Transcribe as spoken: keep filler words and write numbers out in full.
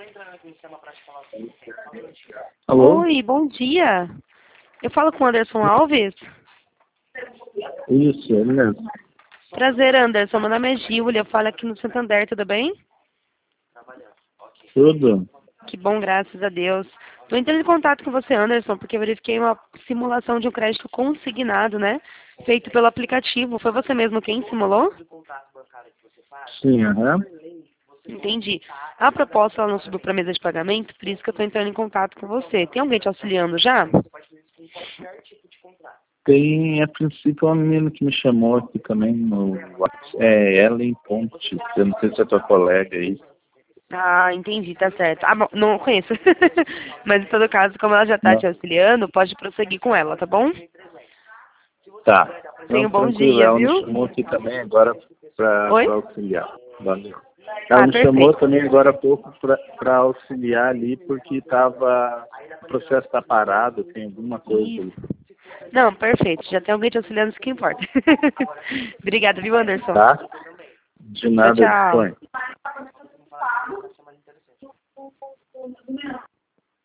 Alô? Oi, bom dia. Eu falo com o Anderson Alves. Isso, ele mesmo. Prazer, Anderson. Meu nome é Gília. Eu falo aqui no Santander, tudo bem? Tudo? Que bom, graças a Deus. Estou entrando em contato com você, Anderson, porque eu verifiquei uma simulação de um crédito consignado, né? Feito pelo aplicativo. Foi você mesmo quem simulou? Sim, aham. Entendi. A proposta ela não subiu para a mesa de pagamento, por isso que eu estou entrando em contato com você. Tem alguém te auxiliando já? Tem, a princípio, uma menina que me chamou aqui também no WhatsApp. É Ellen Ponte. Eu não sei se é tua colega aí. Ah, entendi, tá certo. Ah, bom, não conheço. Mas em todo caso, como ela já está Não. te auxiliando, pode prosseguir com ela, tá bom? Tá. Tenha Não, um bom tranquilo. dia, Ela me viu? chamou aqui também agora para Oi? auxiliar. Valeu. Ela Ah, me chamou perfeito. também agora há pouco para auxiliar ali, porque tava, o processo está parado, tem alguma coisa Isso. aí. Não, perfeito. Já tem alguém te auxiliando, isso que importa. Obrigada, viu, Anderson? Tá? De Tchau, nada, tchau. disponha.